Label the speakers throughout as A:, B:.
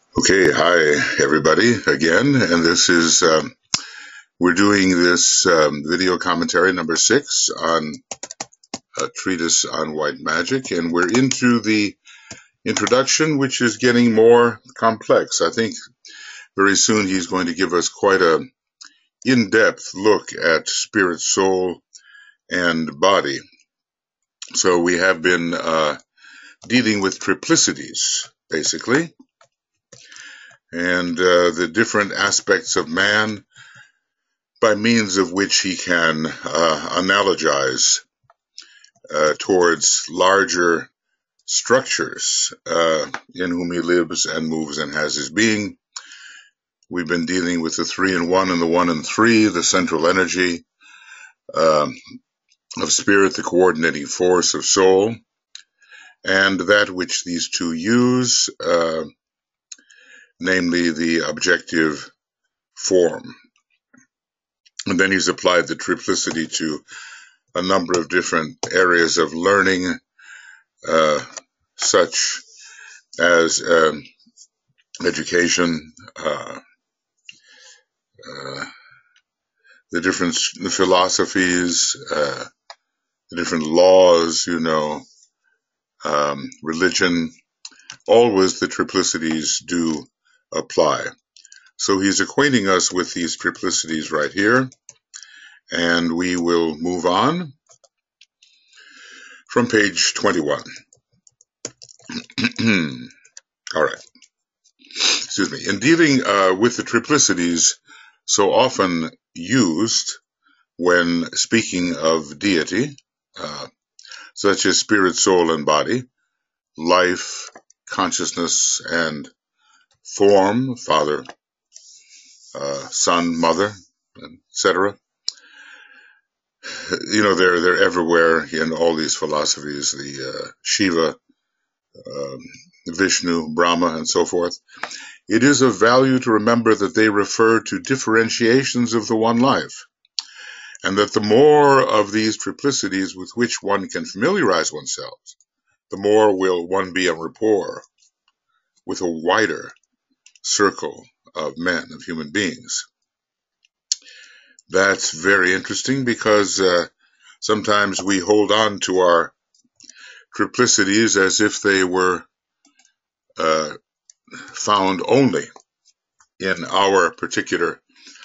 A: Okay, hi everybody again, and this is we're doing this video commentary number 6 on a treatise on white magic, and we're into the introduction, which is getting more complex. I think very soon he's going to give us quite a in-depth look at spirit, soul, and body. So we have been dealing with triplicities, basically, and the different aspects of man by means of which he can analogize towards larger structures in whom he lives and moves and has his being. We've been dealing with the 3 and 1 and the 1 and 3, the central energy of spirit, the coordinating force of soul, and that which these two use, namely the objective form. And then he's applied the triplicity to a number of different areas of learning, such as education, the different philosophies, the different laws, religion. Always the triplicities do apply. So he's acquainting us with these triplicities right here, and we will move on from page 21. All right. Excuse me. In dealing with the triplicities so often used when speaking of deity, such as spirit, soul, and body, life, consciousness, and form, father, son, mother, etc. They're everywhere in all these philosophies, the Shiva, Vishnu, Brahma, and so forth. It is of value to remember that they refer to differentiations of the one life, and that the more of these triplicities with which one can familiarize oneself, the more will one be en rapport with a wider circle of men, of human beings. That's very interesting because sometimes we hold on to our triplicities as if they were found only in our particular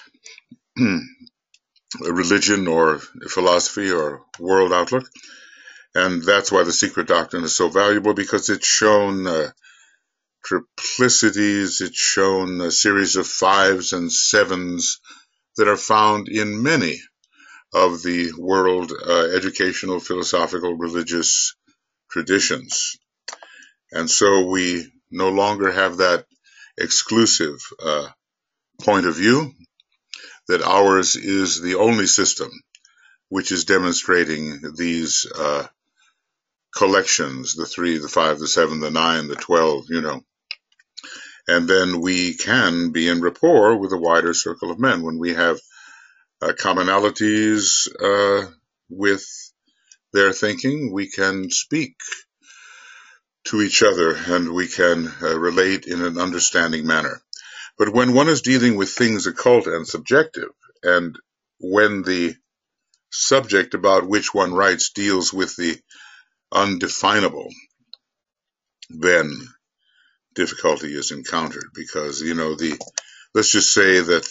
A: religion or philosophy or world outlook. And that's why the secret doctrine is so valuable, because it's shown triplicities, it's shown a series of 5s and 7s that are found in many of the world educational, philosophical, religious traditions. And so we no longer have that exclusive point of view that ours is the only system which is demonstrating these collections, the 3, the 5, the 7, the 9, the 12, And then we can be in rapport with a wider circle of men when we have commonalities with their thinking. We can speak to each other and we can relate in an understanding manner. But when one is dealing with things occult and subjective, and when the subject about which one writes deals with the undefinable, then difficulty is encountered, because let's just say that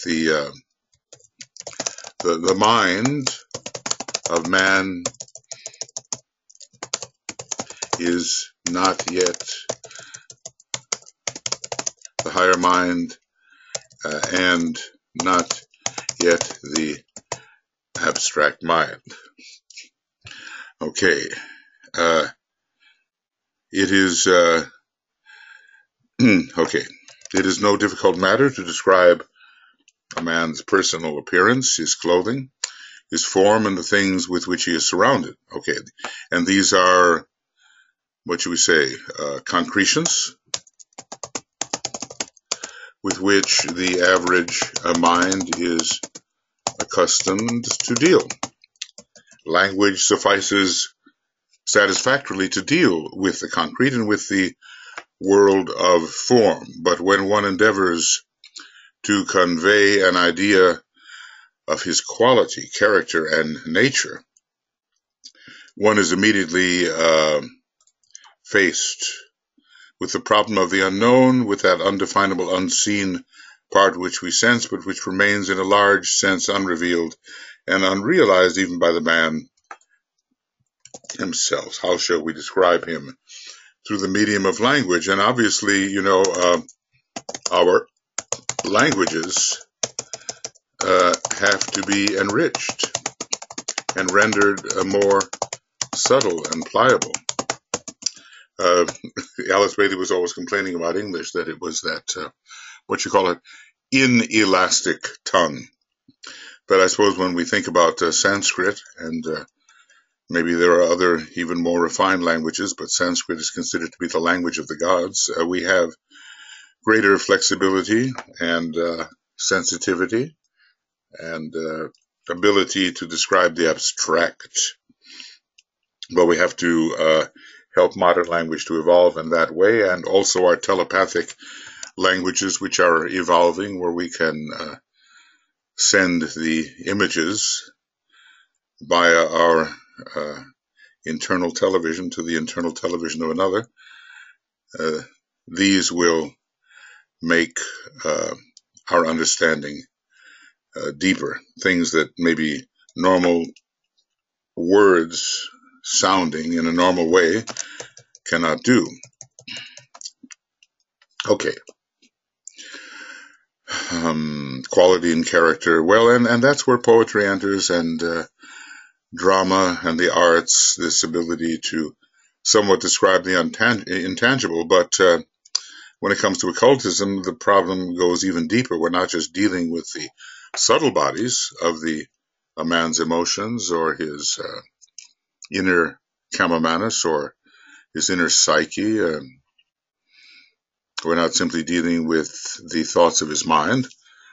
A: the mind of man is not yet the higher mind and not yet the abstract mind. Okay, it is okay. It is no difficult matter to describe a man's personal appearance, his clothing, his form, and the things with which he is surrounded. Okay, and these are, what should we say, concretions with which the average mind is accustomed to deal. Language suffices satisfactorily to deal with the concrete and with the world of form. But when one endeavors to convey an idea of his quality, character, and nature, one is immediately faced with the problem of the unknown, with that undefinable, unseen part which we sense, but which remains in a large sense unrevealed and unrealized even by the man himself. How shall we describe him? Through the medium of language. And obviously, our languages have to be enriched and rendered more subtle and pliable. Alice Bailey was always complaining about English, that it was that, inelastic tongue. But I suppose when we think about Sanskrit, and maybe there are other even more refined languages, but Sanskrit is considered to be the language of the gods, we have greater flexibility and sensitivity and ability to describe the abstract. But we have to help modern language to evolve in that way, and also our telepathic languages, which are evolving, where we can send the images via our internal television to the internal television of another. These will make our understanding deeper, things that maybe normal words sounding in a normal way cannot do. Okay. Quality and character. Well, and that's where poetry enters, and drama and the arts, this ability to somewhat describe the intangible. But when it comes to occultism, the problem goes even deeper. We're not just dealing with the subtle bodies of a man's emotions or his inner Kamamanus or his inner psyche. We're not simply dealing with the thoughts of his mind.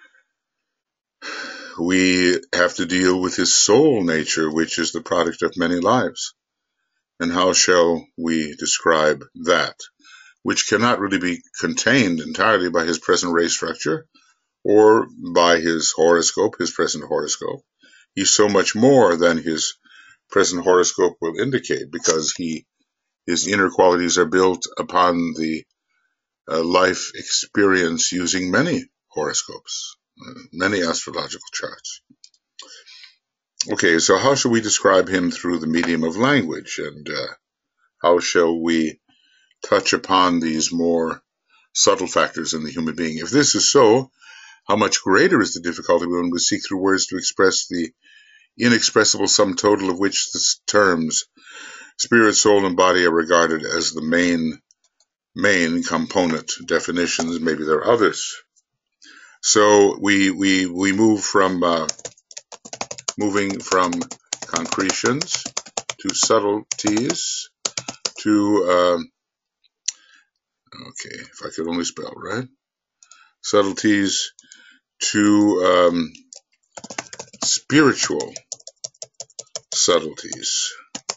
A: We have to deal with his soul nature, which is the product of many lives. And how shall we describe that, which cannot really be contained entirely by his present ray structure or by his horoscope, his present horoscope. He's so much more than his present horoscope will indicate, because his inner qualities are built upon the life experience using many horoscopes, many astrological charts. Okay, so how shall we describe him through the medium of language, and how shall we touch upon these more subtle factors in the human being? If this is so, how much greater is the difficulty when we seek through words to express the inexpressible sum total of which the terms spirit, soul, and body are regarded as the main component definitions. Maybe there are others. So we move from moving from concretions to subtleties to okay, if I could only spell right, subtleties to spiritual subtleties.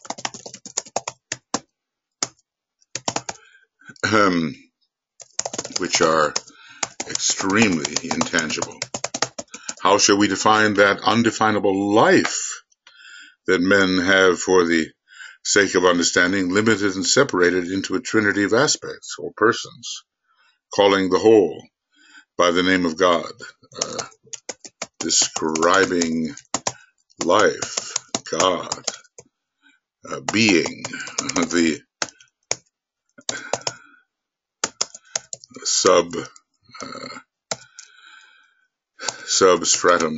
A: Which are extremely intangible. How shall we define that undefinable life that men have, for the sake of understanding, limited and separated into a trinity of aspects or persons, calling the whole by the name of God, describing life, God, being, the substratum,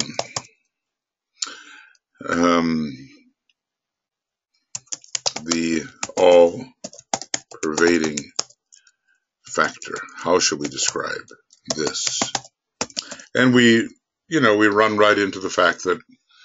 A: the all-pervading factor. How should we describe this? And we run right into the fact that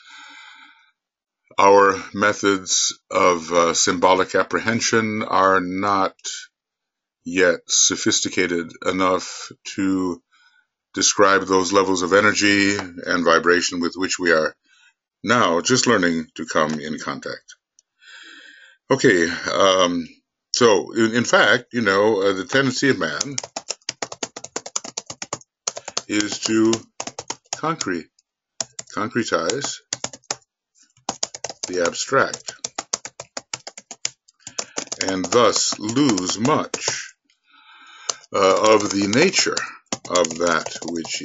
A: our methods of symbolic apprehension are not yet sophisticated enough to describe those levels of energy and vibration with which we are now just learning to come in contact. Okay, so So, in fact, the tendency of man is to concretize the abstract, and thus lose much of the nature of that which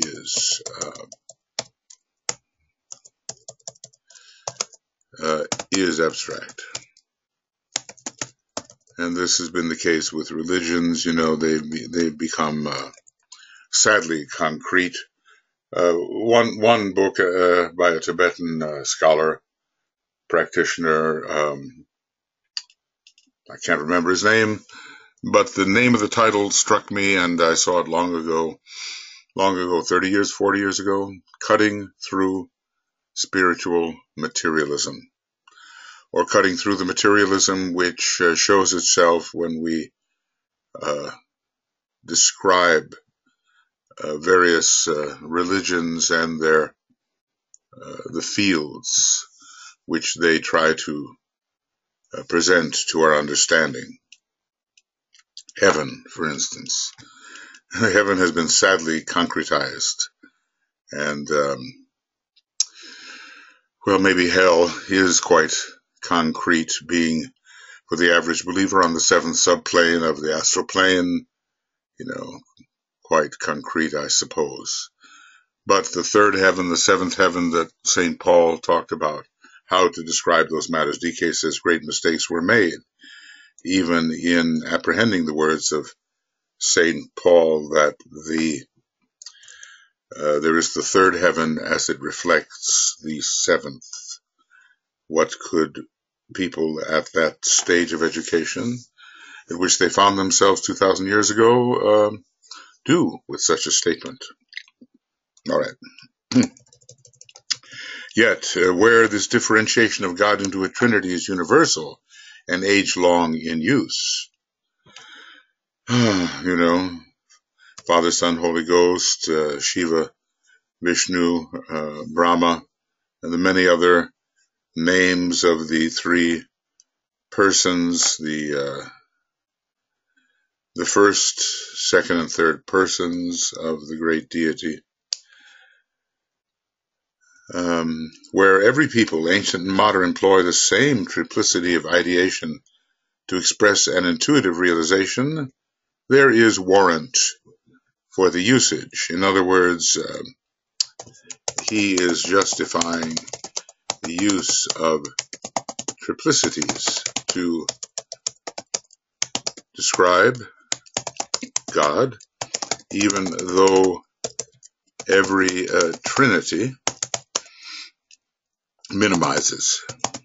A: is abstract. And this has been the case with religions. They've become sadly concrete. One book by a Tibetan scholar, practitioner, I can't remember his name, but the name of the title struck me, and I saw it long ago, 30 years, 40 years ago, Cutting Through Spiritual Materialism, or cutting through the materialism which shows itself when we describe various religions and the fields which they try to present to our understanding. Heaven, for instance. Heaven has been sadly concretized, and maybe hell is quite concrete, being for the average believer on the seventh subplane of the astral plane, quite concrete, I suppose. But the third heaven, the seventh heaven that St. Paul talked about, how to describe those matters. DK says great mistakes were made, even in apprehending the words of St. Paul, that there is the third heaven as it reflects the seventh. What could people at that stage of education, at which they found themselves 2,000 years ago, do with such a statement? All right. Yet, where this differentiation of God into a trinity is universal and age-long in use, Father, Son, Holy Ghost, Shiva, Vishnu, Brahma, and the many other names of the three persons, the first, second, and third persons of the great deity, where every people, ancient and modern, employ the same triplicity of ideation to express an intuitive realization, there is warrant for the usage. In other words, he is justifying the use of triplicities to describe God, even though every trinity minimizes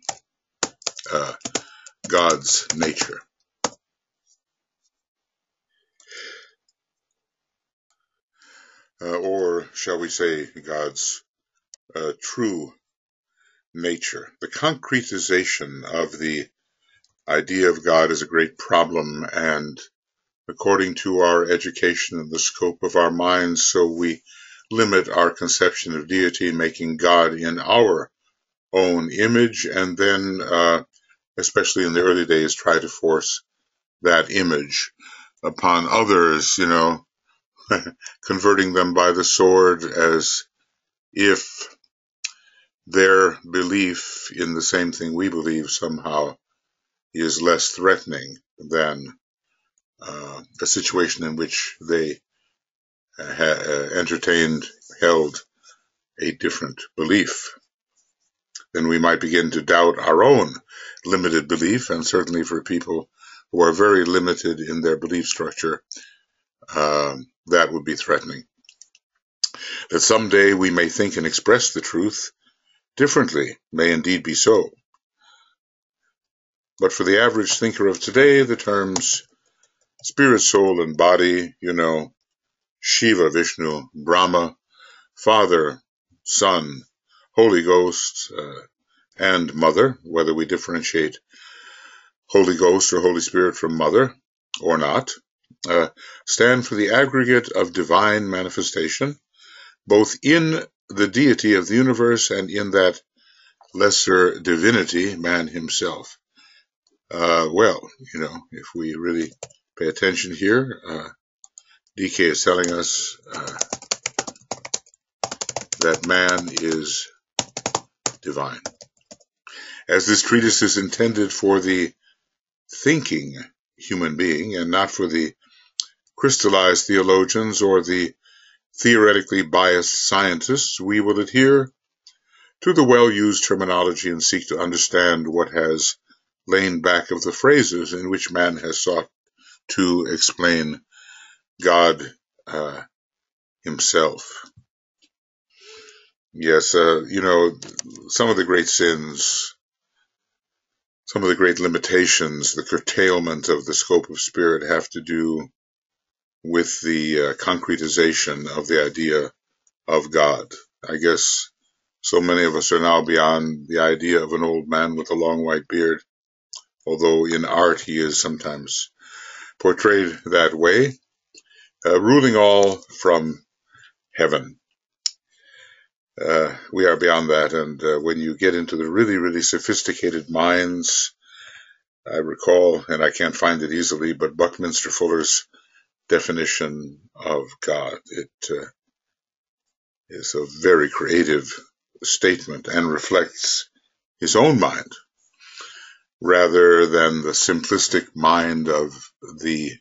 A: God's nature. Or shall we say God's true nature. The concretization of the idea of God is a great problem, and according to our education and the scope of our minds, so we limit our conception of deity, making God in our own image, and then, especially in the early days, try to force that image upon others, converting them by the sword as if their belief in the same thing we believe somehow is less threatening than a situation in which they held a different belief. Then we might begin to doubt our own limited belief, and certainly for people who are very limited in their belief structure, that would be threatening. That someday we may think and express the truth differently may indeed be so. But for the average thinker of today, the terms spirit, soul, and body, Shiva, Vishnu, Brahma, Father, Son, Holy Ghost, and Mother, whether we differentiate Holy Ghost or Holy Spirit from Mother or not, stand for the aggregate of divine manifestation, both in the deity of the universe and in that lesser divinity, man himself. Well, if we really pay attention here, DK is telling us that man is divine. As this treatise is intended for the thinking human being and not for the crystallized theologians or the theoretically biased scientists, we will adhere to the well-used terminology and seek to understand what has lain back of the phrases in which man has sought to explain God himself. Yes, some of the great sins, some of the great limitations, the curtailment of the scope of spirit have to do with the concretization of the idea of God. I guess so many of us are now beyond the idea of an old man with a long white beard, although in art he is sometimes portrayed that way, ruling all from heaven. We are beyond that, and when you get into the really, really sophisticated minds, I recall, and I can't find it easily, but Buckminster Fuller's definition of God. It is a very creative statement and reflects his own mind rather than the simplistic mind of the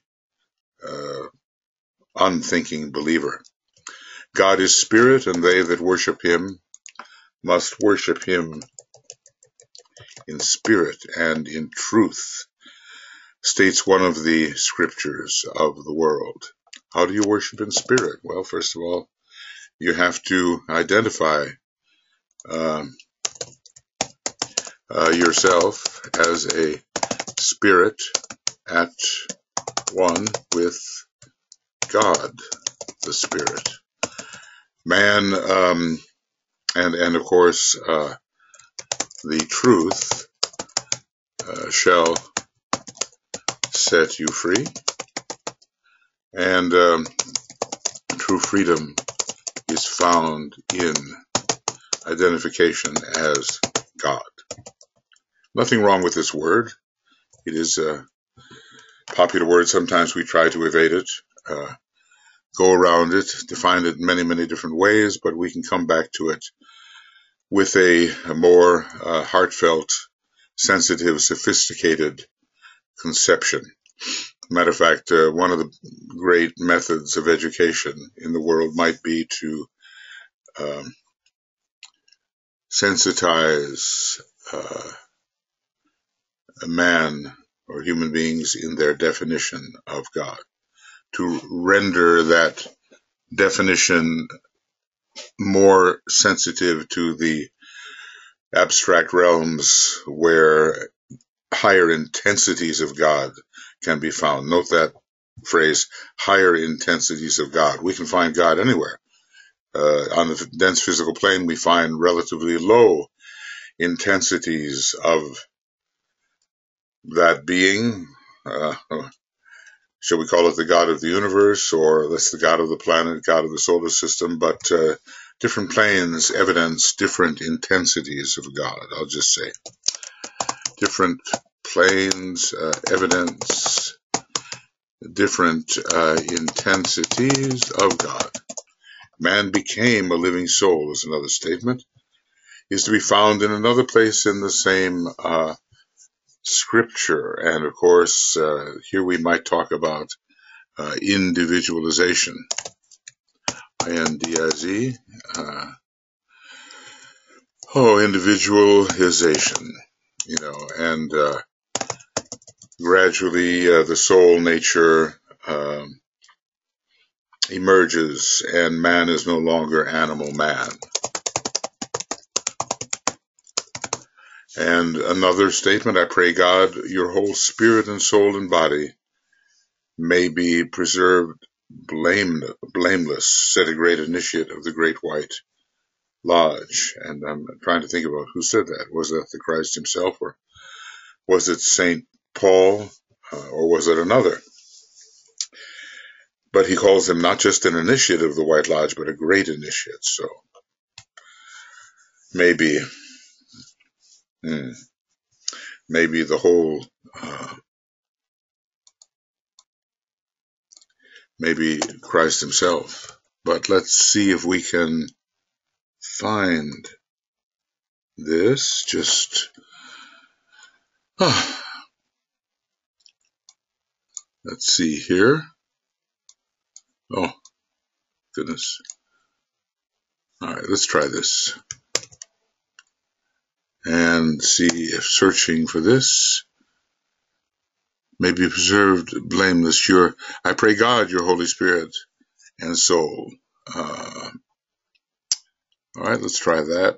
A: unthinking believer. God is spirit, and they that worship him must worship him in spirit and in truth, states one of the scriptures of the world. How do you worship in spirit? Well, first of all, you have to identify yourself as a spirit at one with God, the Spirit. Man, and of course, the truth shall set you free, and true freedom is found in identification as God. Nothing wrong with this word. It is a popular word. Sometimes we try to evade it, go around it, define it in many, many different ways, but we can come back to it with a more heartfelt, sensitive, sophisticated conception. Matter of fact, one of the great methods of education in the world might be to sensitize a man or human beings in their definition of God, to render that definition more sensitive to the abstract realms where higher intensities of God can be found. Note that phrase, higher intensities of God. We can find God anywhere. On the dense physical plane, we find relatively low intensities of that being. Shall we call it the God of the universe, or that's the God of the planet, God of the solar system, but different planes evidence different intensities of God. I'll just say different planes evidence different intensities of God. Man became a living soul is another statement, is to be found in another place in the same scripture. And of course, here we might talk about individualization. I-N-D-I-Z. Individualization. And gradually the soul nature emerges, and man is no longer animal man. And another statement, I pray God, your whole spirit and soul and body may be preserved blameless, said a great initiate of the Great White Lodge. And I'm trying to think about who said that. Was that the Christ himself, or was it St. Paul, or was it another? But he calls him not just an initiate of the White Lodge, but a great initiate. So maybe maybe the whole, maybe Christ himself. But let's see if we can find this. Just, let's see here. Oh, goodness. All right, let's try this and see if searching for this may be preserved blameless. I pray God, your Holy Spirit and soul. All right, let's try that.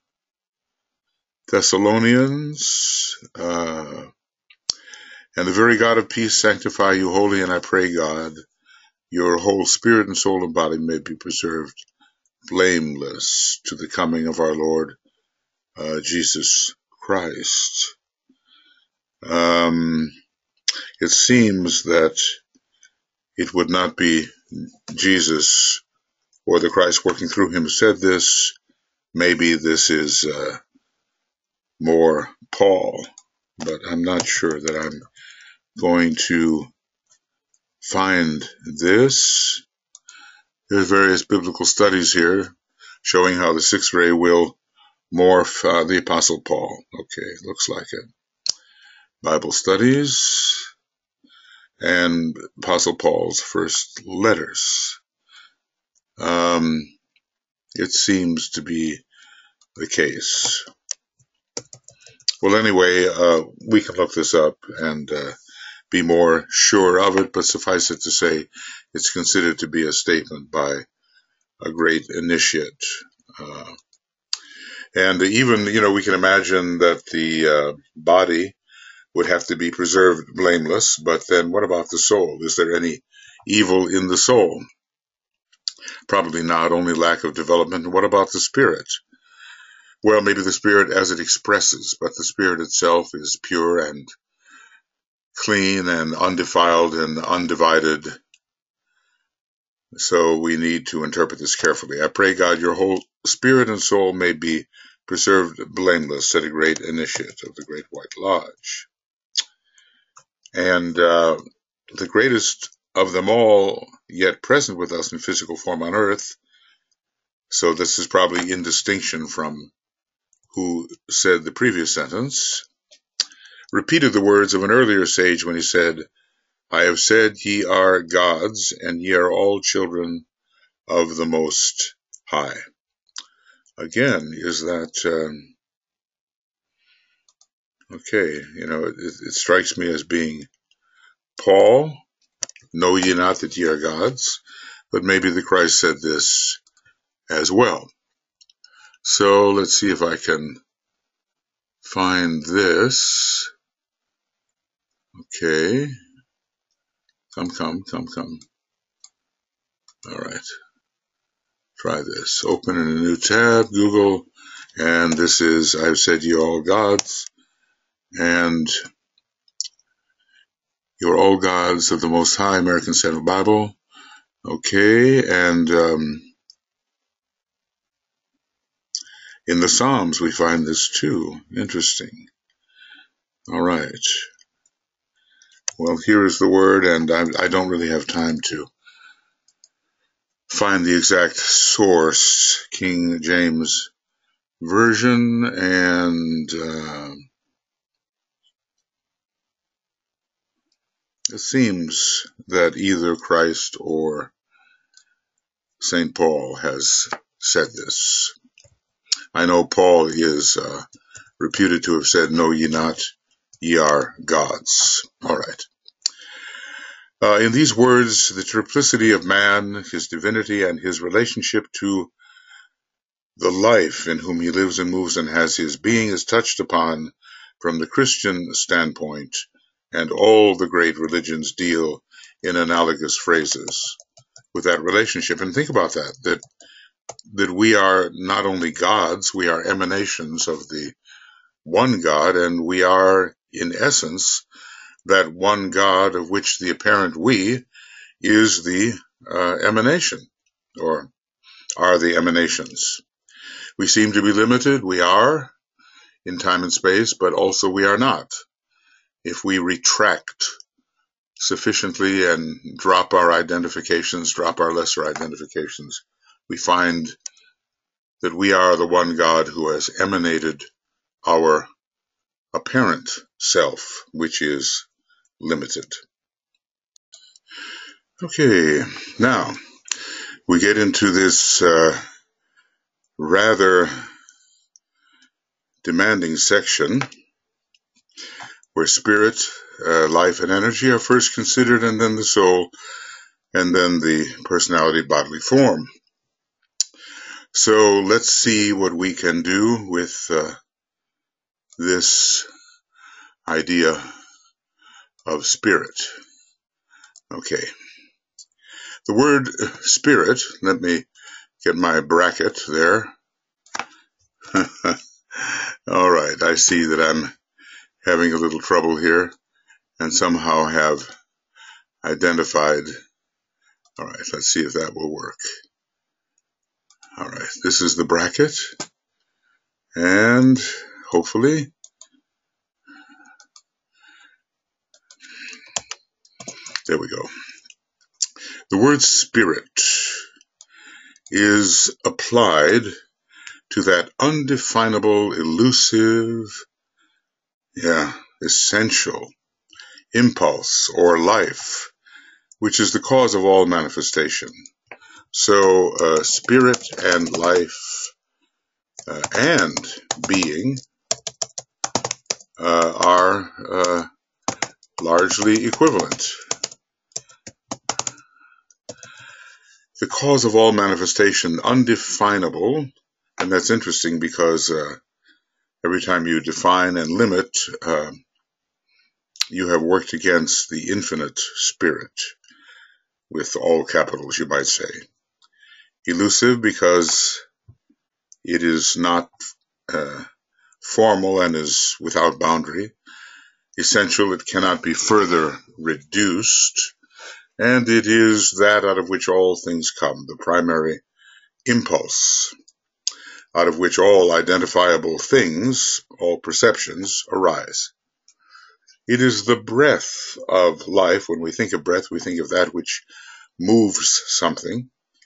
A: Thessalonians, and the very God of peace sanctify you wholly, and I pray God, your whole spirit and soul and body may be preserved blameless to the coming of our Lord Jesus Christ. It seems that it would not be Jesus or the Christ working through him who said this. Maybe this is more Paul, but I'm not sure that I'm going to find this. There's various biblical studies here showing how the sixth ray will morph the Apostle Paul. Okay, looks like it. Bible studies and Apostle Paul's first letters. It seems to be the case. Well, anyway, we can look this up and be more sure of it, but suffice it to say, it's considered to be a statement by a great initiate. And even, we can imagine that the body would have to be preserved blameless, but then what about the soul? Is there any evil in the soul? Probably not, only lack of development. And what about the spirit? Well, maybe the spirit as it expresses, but the spirit itself is pure and clean and undefiled and undivided. So we need to interpret this carefully. I pray God your whole spirit and soul may be preserved blameless, said a great initiate of the Great White Lodge. And the greatest of them all, yet present with us in physical form on earth, so this is probably in distinction from who said the previous sentence, repeated the words of an earlier sage when he said, I have said ye are gods, and ye are all children of the Most High. Again, is that, okay, it strikes me as being Paul, know ye not that ye are gods, but maybe the Christ said this as well. So let's see if I can find this. Okay. Come. All right. Try this. Open in a new tab, Google, and this is, I've said ye all gods, and you're all gods of the Most High, American Standard Bible. Okay, and in the Psalms we find this too. Interesting. All right. Well, here is the word, and I don't really have time to find the exact source, King James Version, and it seems that either Christ or St. Paul has said this. I know Paul is reputed to have said, know ye not, ye are gods. All right. In these words, the triplicity of man, his divinity, and his relationship to the life in whom he lives and moves and has his being is touched upon from the Christian standpoint, and all the great religions deal in analogous phrases with that relationship. And think about that we are not only gods, we are emanations of the one God, and we are, in essence, that one God of which the apparent we is the emanation, or are the emanations. We seem to be limited, we are, in time and space, but also we are not. If we retract sufficiently and drop our identifications, drop our lesser identifications, we find that we are the one God who has emanated our apparent self, which is limited. Okay, now we get into this rather demanding section where spirit, life, and energy are first considered, and then the soul, and then the personality, bodily form. So let's see what we can do with this idea of spirit. Okay. The word spirit, let me get my bracket there. All right, I see that I'm having a little trouble here and somehow have identified. All right, let's see if that will work. All right, this is the bracket, and hopefully there we go. The word spirit is applied to that undefinable, elusive, essential impulse or life, which is the cause of all manifestation. So spirit and life and being are largely equivalent. The cause of all manifestation, undefinable, and that's interesting because every time you define and limit, you have worked against the infinite spirit, with all capitals, you might say. Elusive because it is not formal and is without boundary. Essential, it cannot be further reduced. And it is that out of which all things come, the primary impulse, out of which all identifiable things, all perceptions, arise. It is the breath of life. When we think of breath, we think of that which moves something.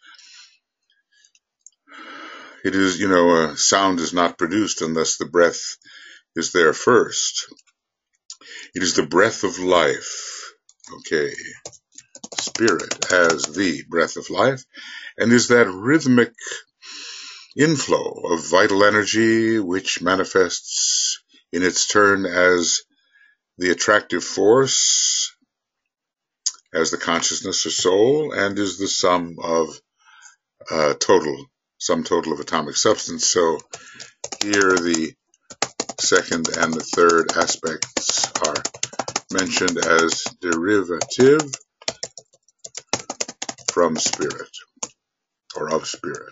A: It is, sound is not produced unless the breath is there first. It is the breath of life. Okay. Spirit as the breath of life, and is that rhythmic inflow of vital energy which manifests in its turn as the attractive force, as the consciousness or soul, and is the sum of sum total of atomic substance. So here the second and the third aspects are mentioned as derivative from spirit, or of spirit.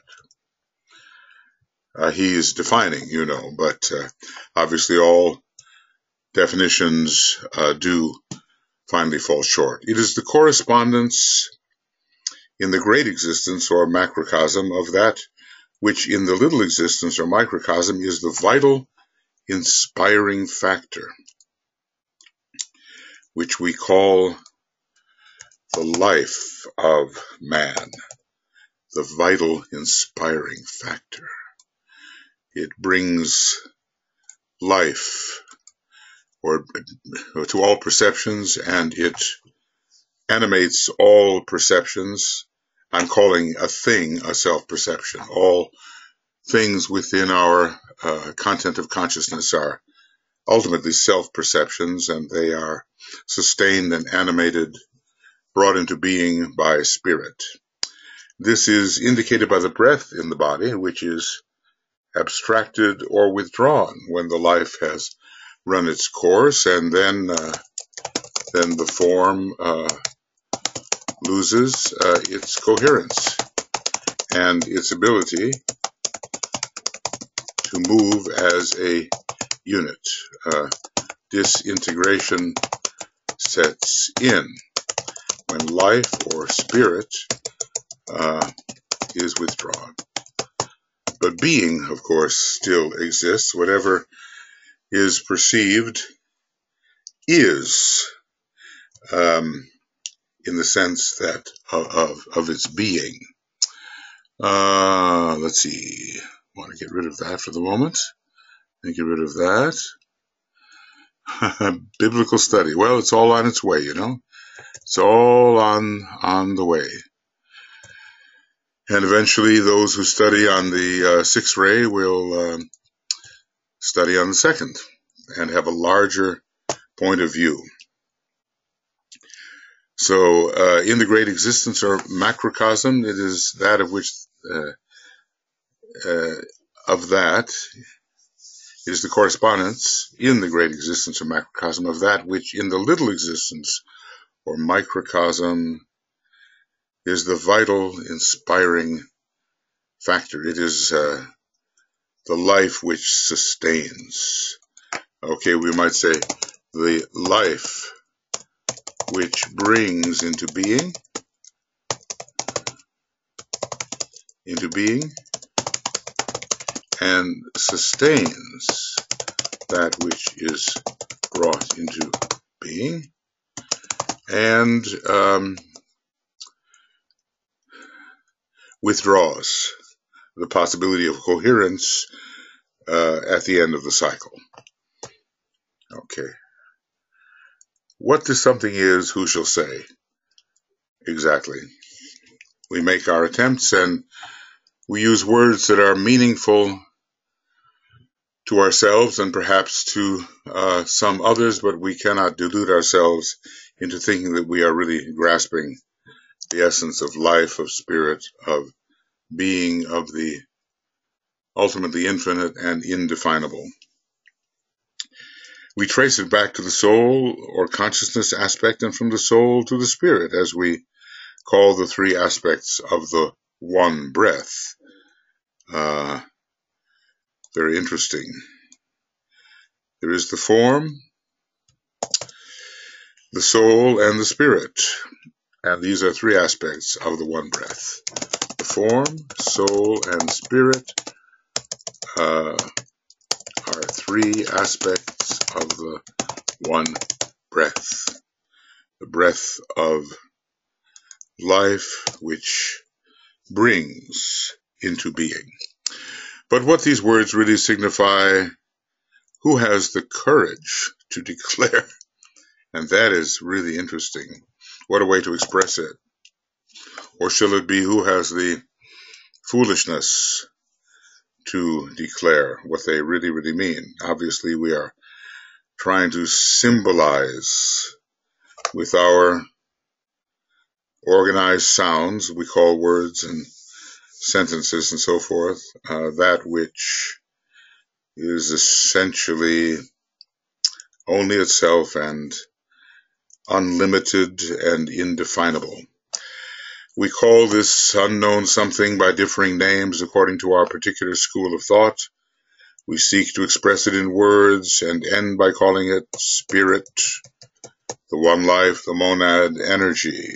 A: He is defining, but obviously all definitions do finally fall short. It is the correspondence in the great existence or macrocosm of that which in the little existence or microcosm is the vital inspiring factor, which we call the life of man, the vital inspiring factor. It brings life to all perceptions, and it animates all perceptions. I'm calling a thing a self-perception. All things within our content of consciousness are ultimately self-perceptions, and they are sustained and animated, brought into being by spirit. This is indicated by the breath in the body, which is abstracted or withdrawn when the life has run its course, and then the form loses its coherence and its ability to move as a unit. Disintegration sets in when life or spirit is withdrawn. But being, of course, still exists. Whatever is perceived is, in the sense that of its being. Let's see. I want to get rid of that for the moment. Get rid of that. Biblical study. Well, it's all on its way, you know. It's all on the way. And eventually those who study on the sixth ray will study on the second and have a larger point of view. So in the great existence or macrocosm, it is that of which it is the correspondence in the great existence or macrocosm of that which in the little existence or microcosm is the vital, inspiring factor. It is the life which sustains. Okay, we might say the life which brings into being and sustains that which is brought into being, and withdraws the possibility of coherence at the end of the cycle. Okay. What this something is, who shall say? Exactly. We make our attempts and we use words that are meaningful to ourselves and perhaps to some others, but we cannot delude ourselves into thinking that we are really grasping the essence of life, of spirit, of being, of the ultimately infinite and indefinable. We trace it back to the soul or consciousness aspect, and from the soul to the spirit, as we call the three aspects of the one breath. Very interesting. There is the form, the soul, and the spirit. And these are three aspects of the one breath. The form, soul, and spirit are three aspects of the one breath. The breath of life which brings into being. But what these words really signify, who has the courage to declare? And that is really interesting. What a way to express it. Or shall it be who has the foolishness to declare what they really, really mean? Obviously, we are trying to symbolize with our organized sounds, we call words and sentences and so forth, that which is essentially only itself and unlimited and indefinable. We call this unknown something by differing names according to our particular school of thought. We seek to express it in words and end by calling it spirit, the one life, the monad, energy.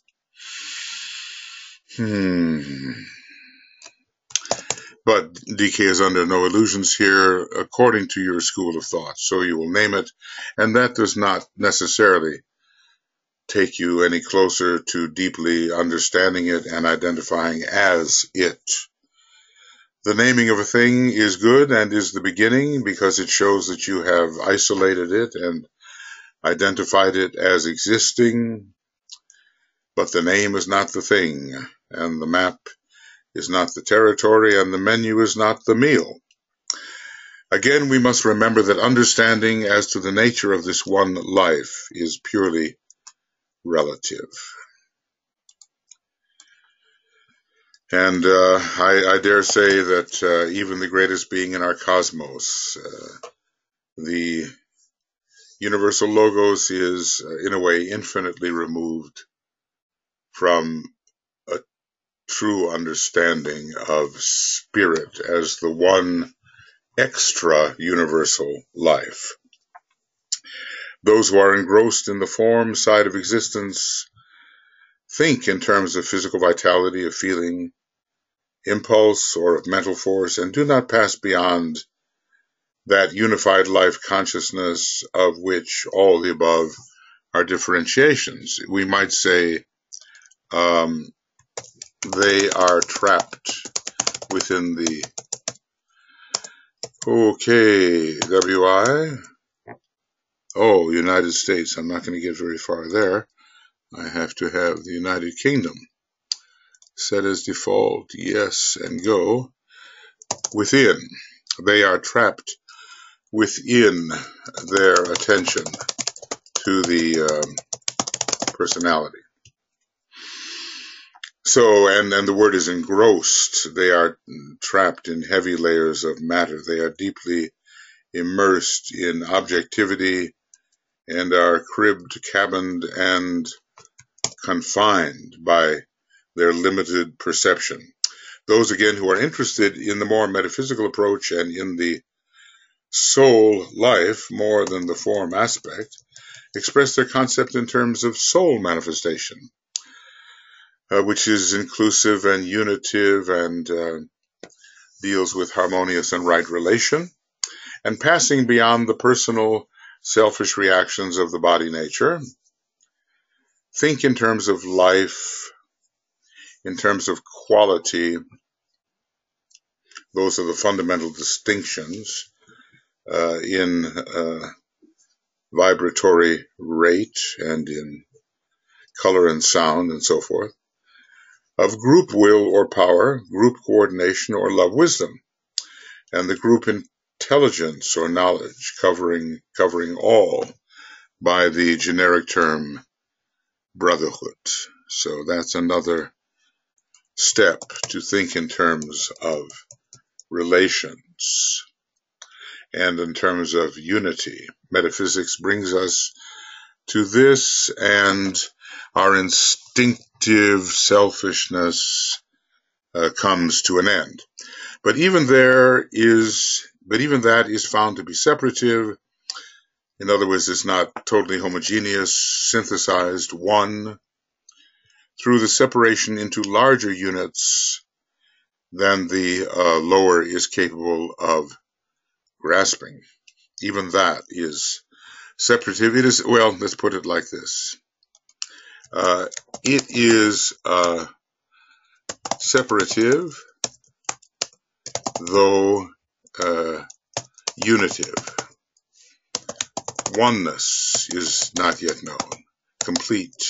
A: But DK is under no illusions here according to your school of thought, so you will name it, and that does not necessarily take you any closer to deeply understanding it and identifying as it. The naming of a thing is good and is the beginning because it shows that you have isolated it and identified it as existing, but the name is not the thing, and the map is not the territory, and the menu is not the meal. Again, we must remember that understanding as to the nature of this one life is purely relative. And I dare say that even the greatest being in our cosmos, the universal logos, is in a way infinitely removed from a true understanding of spirit as the one extra universal life. Those who are engrossed in the form side of existence think in terms of physical vitality, of feeling, impulse, or of mental force, and do not pass beyond that unified life consciousness of which all the above are differentiations. We might say they are trapped within the WI. Oh, United States. I'm not going to get very far there. I have to have the United Kingdom set as default. Yes, and go. Within. They are trapped within their attention to the personality. So, and the word is engrossed. They are trapped in heavy layers of matter. They are deeply immersed in objectivity and are cribbed, cabined, and confined by their limited perception. Those, again, who are interested in the more metaphysical approach and in the soul life more than the form aspect, express their concept in terms of soul manifestation, which is inclusive and unitive and deals with harmonious and right relation, and passing beyond the personal selfish reactions of the body nature. Think in terms of life, in terms of quality. Those are the fundamental distinctions in vibratory rate and in color and sound and so forth, of group will or power, group coordination or love wisdom, and the group intelligence or knowledge covering all by the generic term brotherhood. So that's another step to think in terms of relations and in terms of unity. Metaphysics brings us to this, and our instinctive selfishness comes to an end. But even that is found to be separative. In other words, it's not totally homogeneous, synthesized one through the separation into larger units than the lower is capable of grasping. Even that is separative. It is, well, let's put it like this. It is separative, though unitive. Oneness is not yet known. Complete,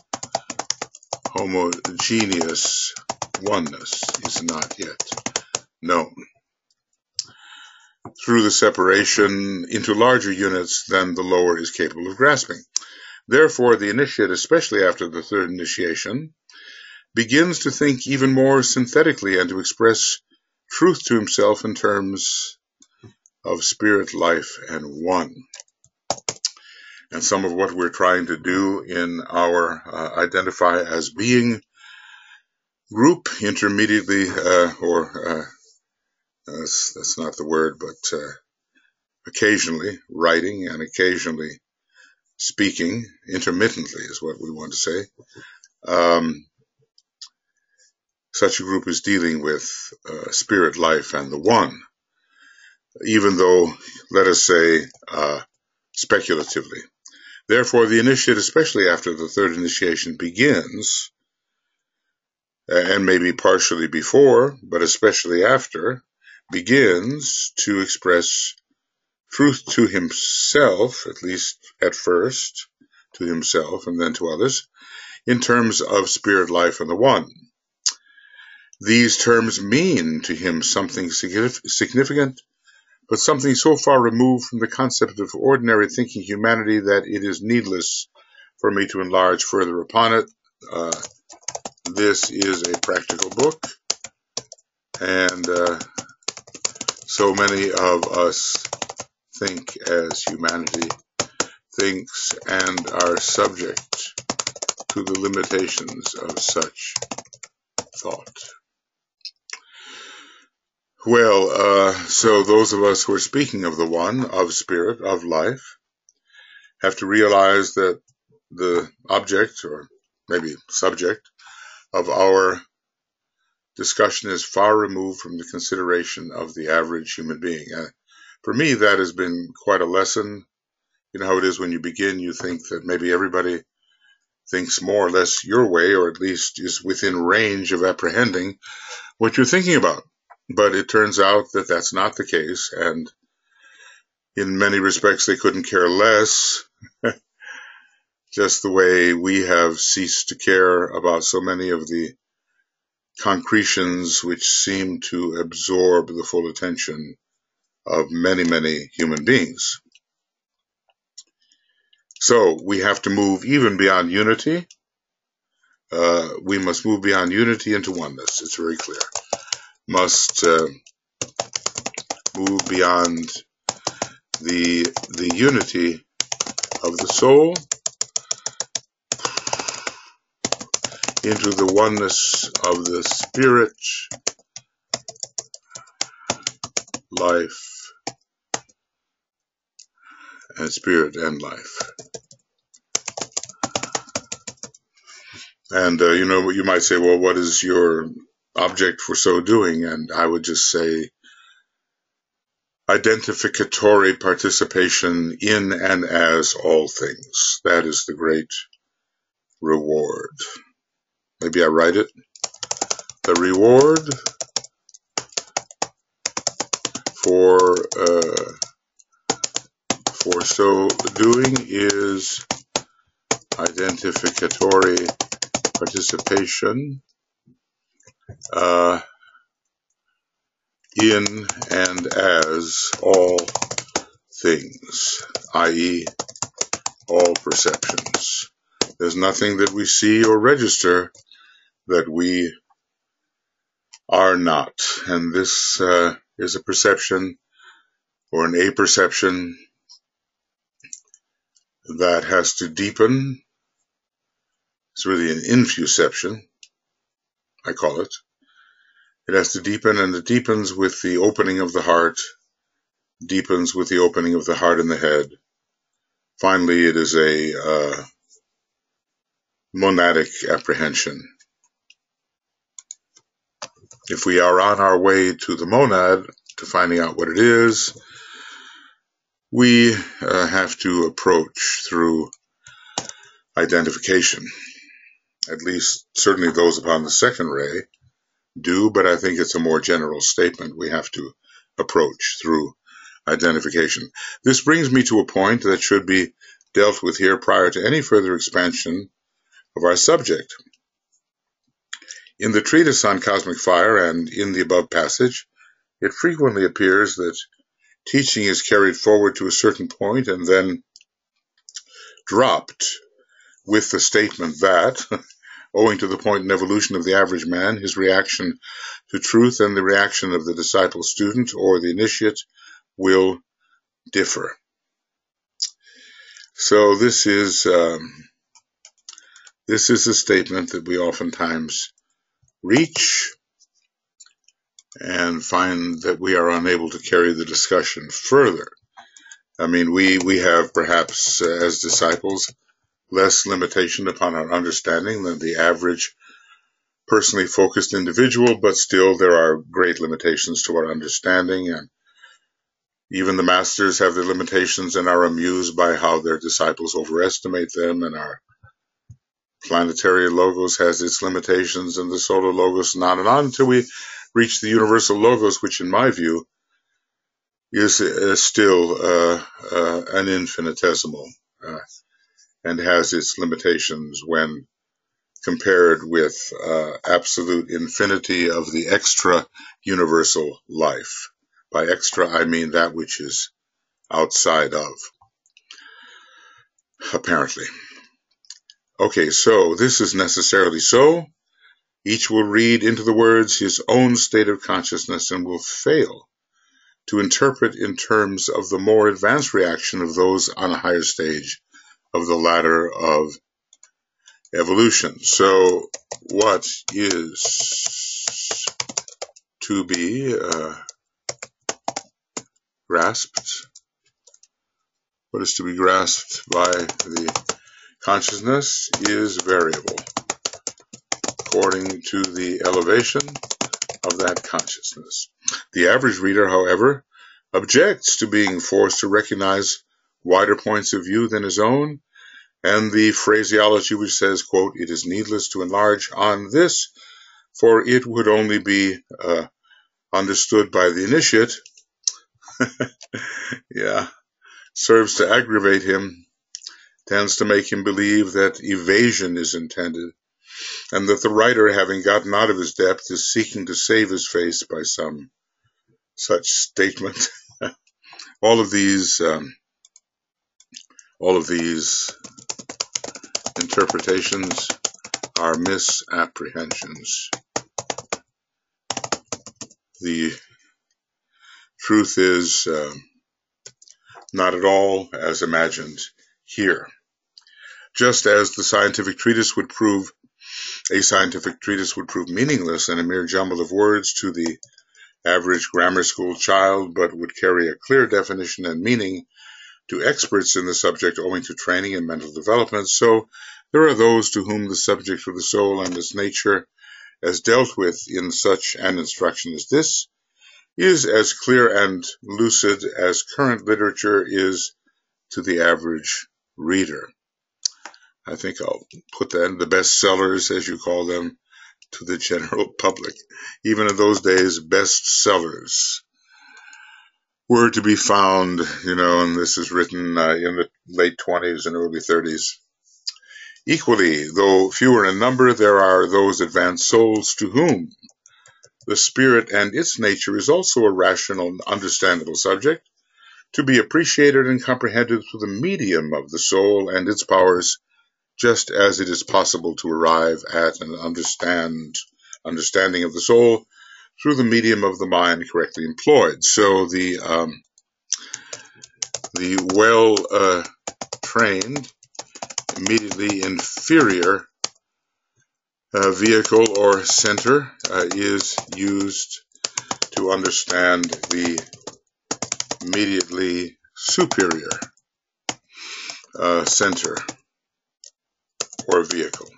A: homogeneous oneness is not yet known. Through the separation into larger units than the lower is capable of grasping. Therefore, the initiate, especially after the third initiation, begins to think even more synthetically and to express truth to himself in terms of spirit, life, and one. And some of what we're trying to do in our identify as being group intermediately, that's not the word, but occasionally writing and occasionally speaking, intermittently is what we want to say. Such a group is dealing with spirit, life, and the one, even though, let us say, speculatively. Therefore, the initiate, especially after the third initiation begins, and maybe partially before, but especially after, begins to express truth to himself, at least at first, to himself and then to others, in terms of spirit, life, and the one. These terms mean to him something significant, but something so far removed from the concept of ordinary thinking humanity that it is needless for me to enlarge further upon it. This is a practical book, and so many of us think as humanity thinks and are subject to the limitations of such thought. Well, so those of us who are speaking of the one, of spirit, of life, have to realize that the object, or maybe subject, of our discussion is far removed from the consideration of the average human being. For me, that has been quite a lesson. You know how it is when you begin, you think that maybe everybody thinks more or less your way, or at least is within range of apprehending what you're thinking about. But it turns out that that's not the case, and in many respects they couldn't care less, just the way we have ceased to care about so many of the concretions which seem to absorb the full attention of many, many human beings. So we have to move even beyond unity. We must move beyond unity into oneness. It's very clear. Must move beyond the unity of the soul into the oneness of the spirit, life, and spirit and life. And, you might say, well, what is your object for so doing? And I would just say, identificatory participation in and as all things. That is the great reward. Maybe I write it. The reward for so doing is identificatory participation in and as all things, i.e., all perceptions. There's nothing that we see or register that we are not. And this is a perception or an apperception that has to deepen. It's really an infuception, I call it. It has to deepen, and it deepens with the opening of the heart, deepens with the opening of the heart and the head. Finally, it is a monadic apprehension. If we are on our way to the monad, to finding out what it is, we have to approach through identification. At least, certainly those upon the second ray do, but I think it's a more general statement. We have to approach through identification. This brings me to a point that should be dealt with here prior to any further expansion of our subject. In the treatise on cosmic fire and in the above passage, it frequently appears that teaching is carried forward to a certain point and then dropped with the statement that, owing to the point in evolution of the average man, his reaction to truth and the reaction of the disciple student or the initiate will differ. So this is a statement that we oftentimes reach and find that we are unable to carry the discussion further. I mean, we have perhaps as disciples less limitation upon our understanding than the average personally focused individual, but still there are great limitations to our understanding, and even the masters have their limitations and are amused by how their disciples overestimate them, and our planetary logos has its limitations, and the solar logos, and on until we reach the universal logos, which in my view is still an infinitesimal and has its limitations when compared with absolute infinity of the extra universal life. By extra, I mean that which is outside of, apparently. Okay, so this is necessarily so. Each will read into the words his own state of consciousness and will fail to interpret in terms of the more advanced reaction of those on a higher stage of the ladder of evolution. So what is to be grasped? What is to be grasped by the consciousness is variable according to the elevation of that consciousness. The average reader, however, objects to being forced to recognize wider points of view than his own, and the phraseology which says, quote, "It is needless to enlarge on this, for it would only be understood by the initiate," yeah, serves to aggravate him, tends to make him believe that evasion is intended, and that the writer, having gotten out of his depth, is seeking to save his face by some such statement. All of these interpretations are misapprehensions. The truth is not at all as imagined here. Just as a scientific treatise would prove meaningless and a mere jumble of words to the average grammar school child, but would carry a clear definition and meaning to experts in the subject owing to training and mental development, so there are those to whom the subject of the soul and its nature, as dealt with in such an instruction as this, is as clear and lucid as current literature is to the average reader. I think I'll put that in the bestsellers, as you call them, to the general public. Even in those days, bestsellers were to be found, and this is written in the late 20s and early 30s. Equally, though fewer in number, there are those advanced souls to whom the spirit and its nature is also a rational and understandable subject, to be appreciated and comprehended through the medium of the soul and its powers, just as it is possible to arrive at an understanding of the soul through the medium of the mind correctly employed. So the well-trained, immediately inferior vehicle or center is used to understand the immediately superior center or vehicle.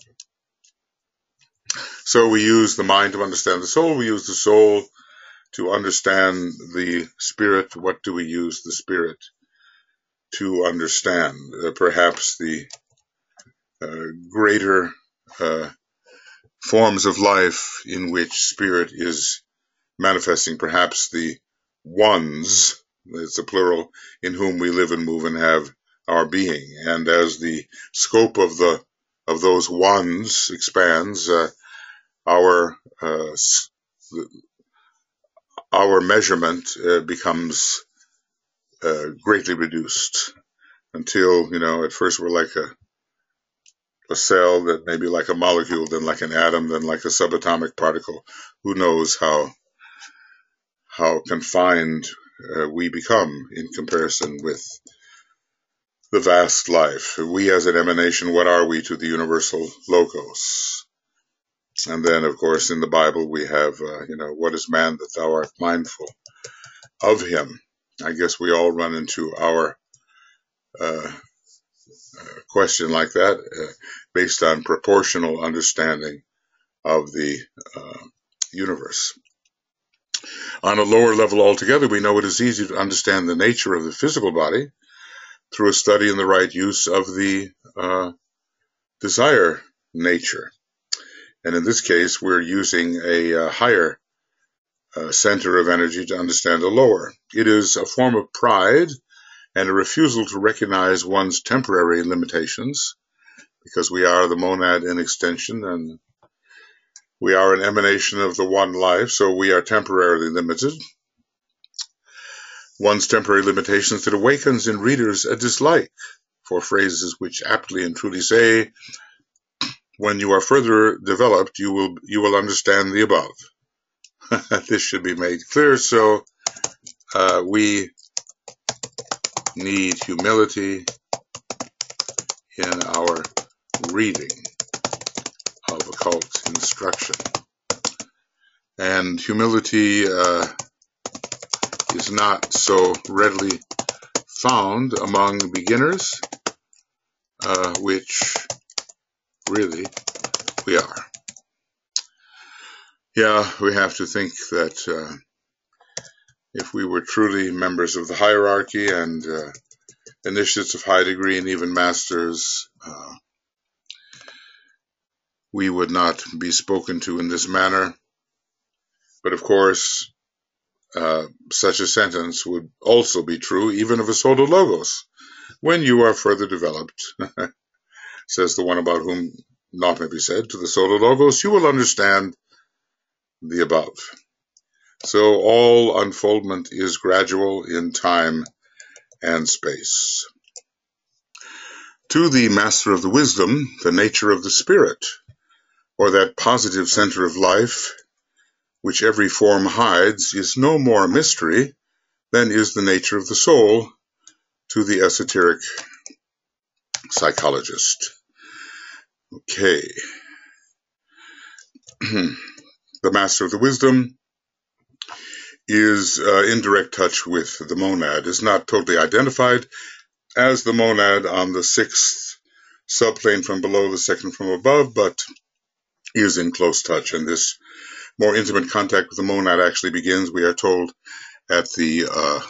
A: So we use the mind to understand the soul. We use the soul to understand the spirit. What do we use the spirit to understand? Perhaps the greater forms of life in which spirit is manifesting, perhaps the ones, it's a plural, in whom we live and move and have our being. And as the scope of those ones expands, our measurement becomes greatly reduced until, at first we're like a cell, that may be like a molecule, then like an atom, then like a subatomic particle. Who knows how confined we become in comparison with the vast life. We as an emanation, what are we to the universal logos? And then, of course, in the Bible we have, what is man that thou art mindful of him? I guess we all run into our question like that based on proportional understanding of the universe. On a lower level altogether, we know it is easy to understand the nature of the physical body through a study in the right use of the desire nature. And in this case, we're using a higher center of energy to understand a lower. It is a form of pride and a refusal to recognize one's temporary limitations, because we are the monad in extension and we are an emanation of the one life, so we are temporarily limited. One's temporary limitations that awakens in readers a dislike for phrases which aptly and truly say, when you are further developed, you will understand the above. This should be made clear. So we need humility in our reading of occult instruction. And humility is not so readily found among beginners, which really we are. Yeah, we have to think that if we were truly members of the hierarchy and initiates of high degree and even masters, we would not be spoken to in this manner. But of course, such a sentence would also be true even of a Soto Logos. When you are further developed, says the one about whom naught may be said, to the Soto Logos, you will understand the above. So all unfoldment is gradual in time and space. To the master of the wisdom, the nature of the spirit, or that positive center of life, which every form hides, is no more a mystery than is the nature of the soul to the esoteric psychologist. Okay. The master of the wisdom is in direct touch with the monad, is not totally identified as the monad on the sixth subplane from below, the second from above, but is in close touch. And this more intimate contact with the monad actually begins, we are told, at the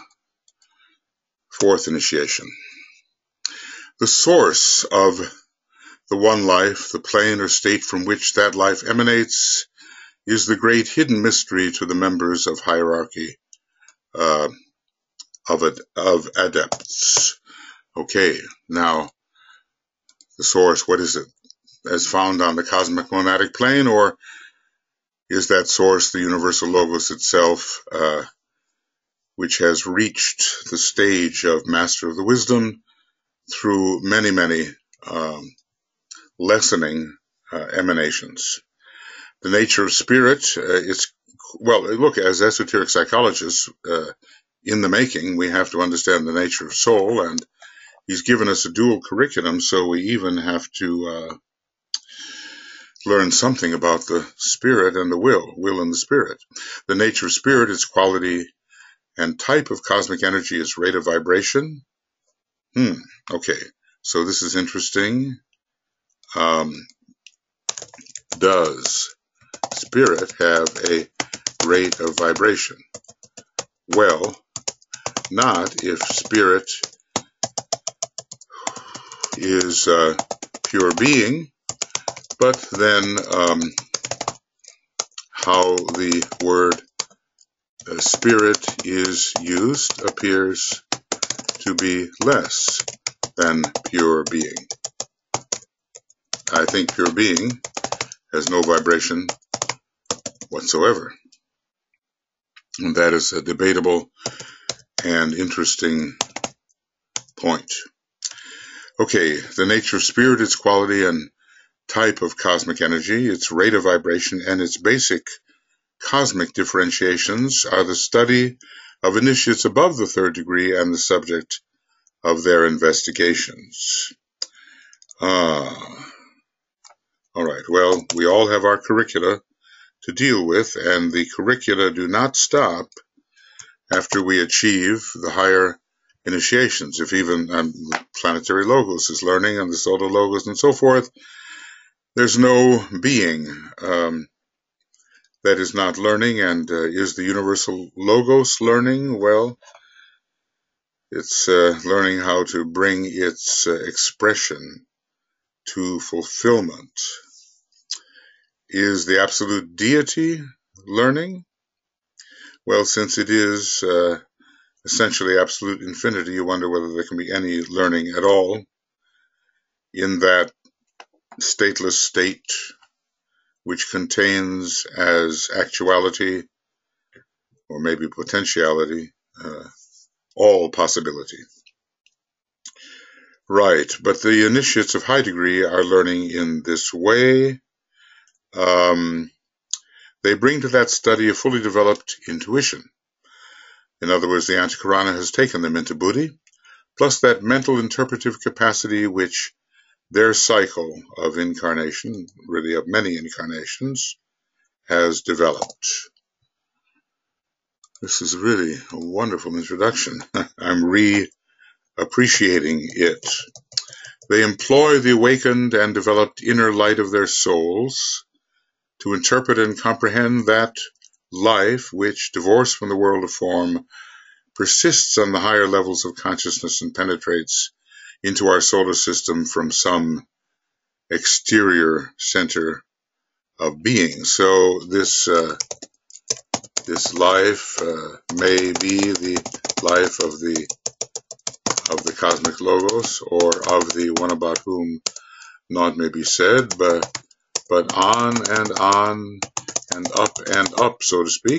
A: fourth initiation. The source of the one life, the plane or state from which that life emanates, is the great hidden mystery to the members of hierarchy of adepts. Okay, now the source, what is it? As found on the cosmic monadic plane, or is that source the universal logos itself, which has reached the stage of master of the wisdom through many, many lessening emanations? The nature of spirit, look, as esoteric psychologists in the making, we have to understand the nature of soul, and he's given us a dual curriculum, so we even have to learn something about the spirit and the will and the spirit. The nature of spirit, its quality and type of cosmic energy, is rate of vibration. Okay, so this is interesting. Does spirit have a rate of vibration? Well, not if spirit is pure being, but then how the word spirit is used appears to be less than pure being. I think pure being has no vibration whatsoever. And that is a debatable and interesting point. Okay, the nature of spirit, its quality and type of cosmic energy, its rate of vibration, and its basic cosmic differentiations are the study of initiates above the third degree and the subject of their investigations. All right, well, we all have our curricula to deal with, and the curricula do not stop after we achieve the higher initiations. If even planetary logos is learning, and the Soto Logos and so forth, there's no being that is not learning. And is the universal logos learning? Well, it's learning how to bring its expression to fulfillment. Is the absolute deity learning? Well, since it is essentially absolute infinity, you wonder whether there can be any learning at all in that stateless state which contains as actuality, or maybe potentiality, all possibility. Right, but the initiates of high degree are learning in this way. They bring to that study a fully developed intuition. In other words, the Antakarana has taken them into Buddhi, plus that mental interpretive capacity which their cycle of incarnation, really of many incarnations, has developed. This is really a wonderful introduction. I'm appreciating it. They employ the awakened and developed inner light of their souls to interpret and comprehend that life which, divorced from the world of form, persists on the higher levels of consciousness and penetrates into our solar system from some exterior center of being. So this life may be the life of the cosmic logos, or of the one about whom naught may be said, but on and up, so to speak.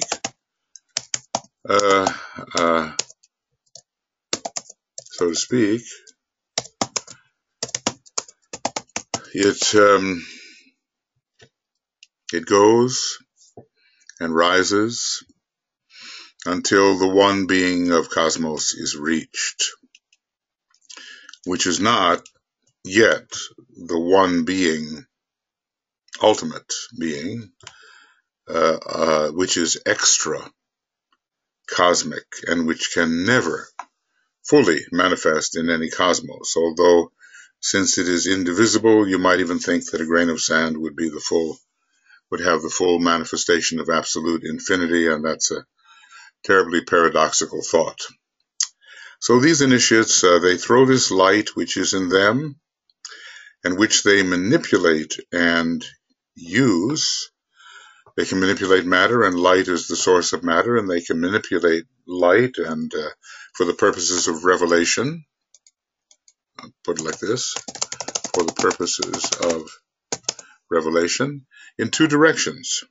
A: It goes and rises until the one being of cosmos is reached, which is not yet the one being, ultimate being, which is extra cosmic and which can never fully manifest in any cosmos, although since it is indivisible, you might even think that a grain of sand would have the full manifestation of absolute infinity, and that's a terribly paradoxical thought. So these initiates, they throw this light which is in them and which they manipulate and use. They can manipulate matter, and light is the source of matter, and they can manipulate light and for the purposes of revelation. I'll put it like this: for the purposes of revelation in two directions.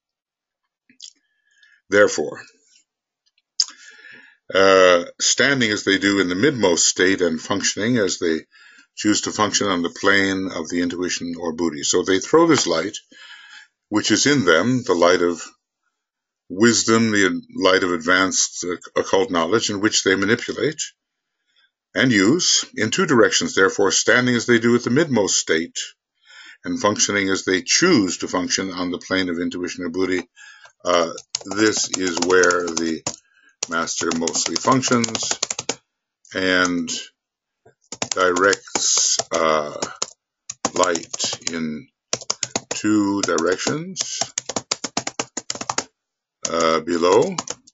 A: Therefore, standing as they do in the midmost state and functioning as they choose to function on the plane of the intuition or buddhi. So they throw this light, which is in them, the light of wisdom, the light of advanced occult knowledge, in which they manipulate and use in two directions. Therefore, standing as they do at the midmost state and functioning as they choose to function on the plane of intuition or buddhi, this is where the master mostly functions and directs light in two directions, below,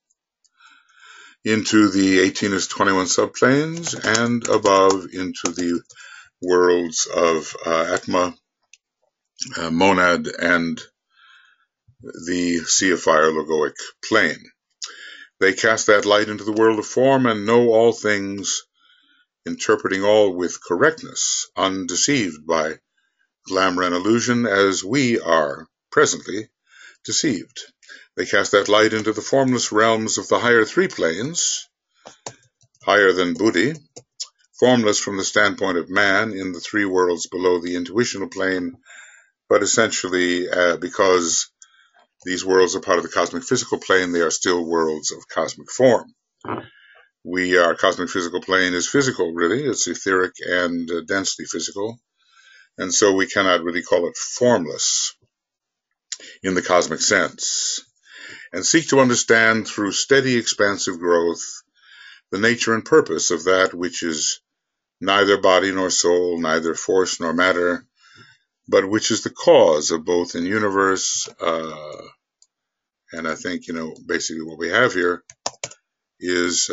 A: into the 18th 21 subplanes, and above into the worlds of Atma, Monad, and the Sea of Fire Logoic plane. They cast that light into the world of form and know all things, interpreting all with correctness, undeceived by glamour and illusion, as we are presently deceived. They cast that light into the formless realms of the higher three planes, higher than buddhi, formless from the standpoint of man in the three worlds below the intuitional plane, but essentially because these worlds are part of the cosmic physical plane, they are still worlds of cosmic form. Our cosmic physical plane is physical, really. It's etheric and densely physical, and so we cannot really call it formless in the cosmic sense, and seek to understand through steady expansive growth the nature and purpose of that which is neither body nor soul, neither force nor matter, but which is the cause of both in universe, and I think, basically what we have here is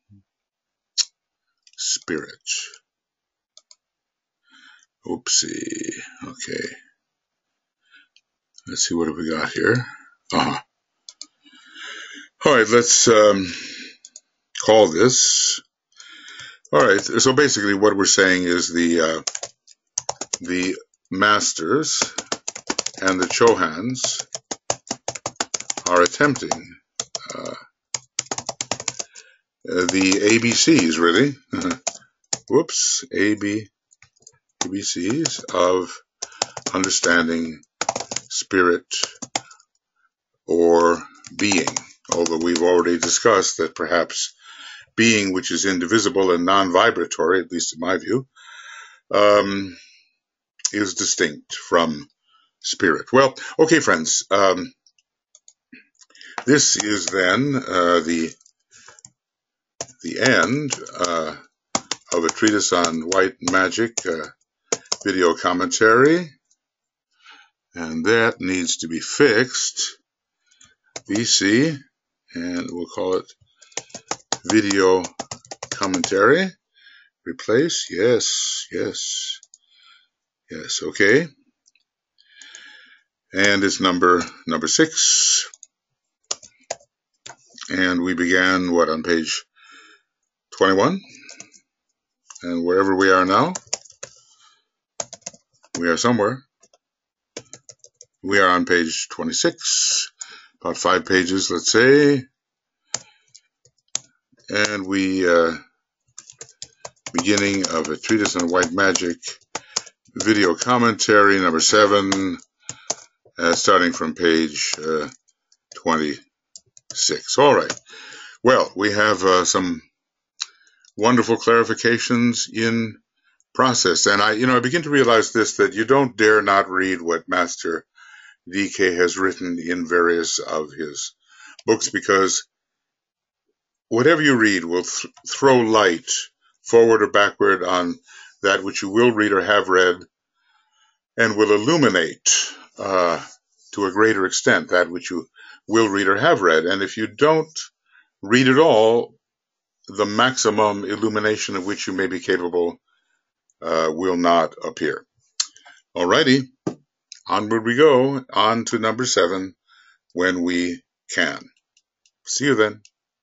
A: spirit. Oopsie. Okay. Let's see, what have we got here? All right, let's call this. All right, so basically what we're saying is the masters and the Chohans are attempting the ABCs, really. Whoops, ABCs of understanding spirit or being, although we've already discussed that perhaps being, which is indivisible and non-vibratory, at least in my view, is distinct from spirit. Well, okay, friends, this is then the end of a treatise on white magic video commentary, and that needs to be fixed. VC, and we'll call it video commentary. Replace, yes, yes, yes, okay. And it's number 6. And we began, what, on page 21? And wherever we are now, we are somewhere. We are on page 26, about 5 pages, let's say. And we, beginning of a treatise on white magic, video commentary, number 7, starting from page 26. All right. Well, we have some wonderful clarifications in process. And I begin to realize this, that you don't dare not read what Master DK has written in various of his books, because whatever you read will throw light forward or backward on that which you will read or have read, and will illuminate to a greater extent that which you will read or have read. And if you don't read at all, the maximum illumination of which you may be capable will not appear. Alrighty, onward we go, on to number 7 when we can. See you then.